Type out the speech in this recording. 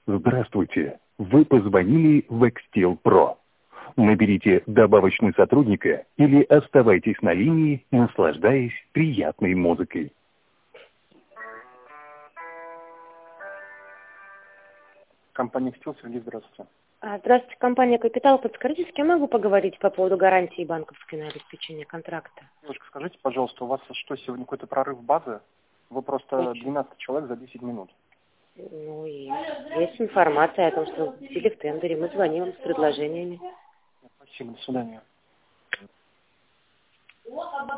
Здравствуйте. Вы позвонили в Экстил Про. Наберите добавочный сотрудника или оставайтесь на линии, наслаждаясь приятной музыкой. Компания «Экстил», Сергей, здравствуйте. Здравствуйте, компания «Капитал». Подскажите, с кем могу поговорить по поводу гарантии банковской на обеспечение контракта? Девушка, скажите, пожалуйста, у вас что, сегодня какой-то прорыв базы? Вы просто 12 человек за 10 минут. Ну и есть информация о том, что вы победили в тендере. Мы звоним вам с предложениями. Спасибо, до свидания.